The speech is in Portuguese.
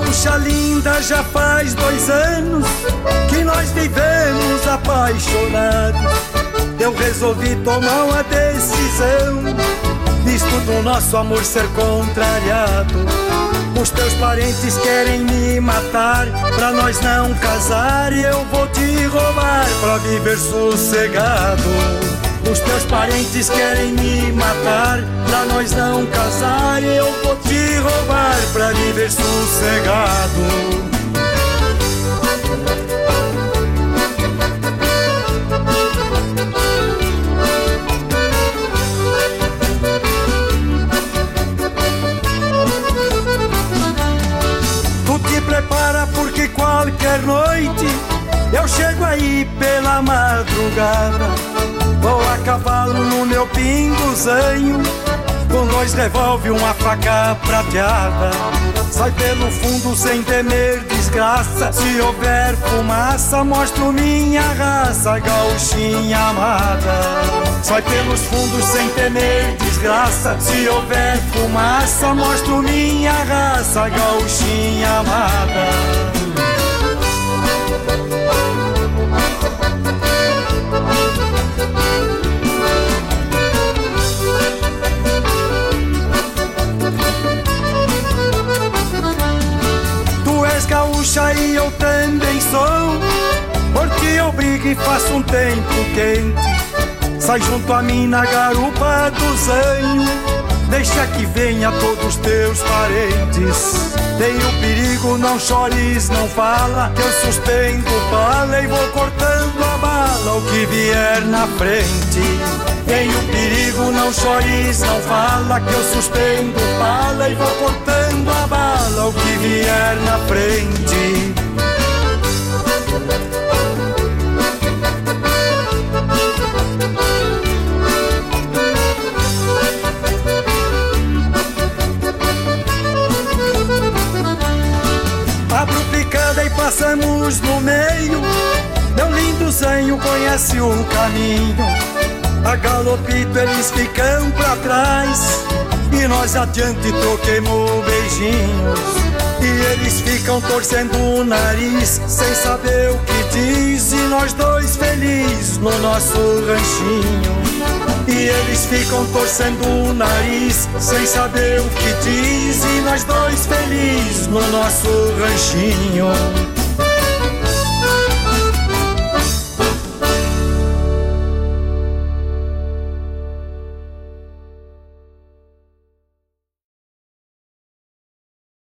gaúcha linda, já faz 2 anos que nós vivemos apaixonados. Eu resolvi tomar uma decisão, visto do nosso amor ser contrariado. Os teus parentes querem me matar pra nós não casar, e eu vou te roubar pra viver sossegado. Os teus parentes querem me matar pra nós não casar, e eu vou te roubar pra viver sossegado. Prepara porque qualquer noite eu chego aí pela madrugada. Vou a cavalo no meu pinguzanho, com 2 revólver e uma faca prateada. Sai pelo fundo sem temer desgraça, se houver fumaça mostro minha raça, gauchinha amada. Sai pelos fundos sem temer desgraça, se houver fumaça mostro minha raça, gauchinha amada. Tu és gaúcha e eu também sou, porque eu brigo e faço um tempo quente. Sai junto a mim na garupa do zanho, deixa que venha todos teus parentes. Tem o perigo, não chores, não fala, que eu sustento bala e vou cortando a bala o que vier na frente. Tem o perigo, não chores, não fala, que eu sustento bala e vou cortando a bala o que vier na frente. Abro picada e passamos no meio, meu lindo zanho conhece o caminho. A galopito eles ficam pra trás, e nós adiante troquemos beijinhos. E eles ficam torcendo o nariz, sem saber o que diz, e nós 2 felizes no nosso ranchinho. E eles ficam torcendo o nariz, sem saber o que diz, e nós 2 felizes no nosso ranchinho.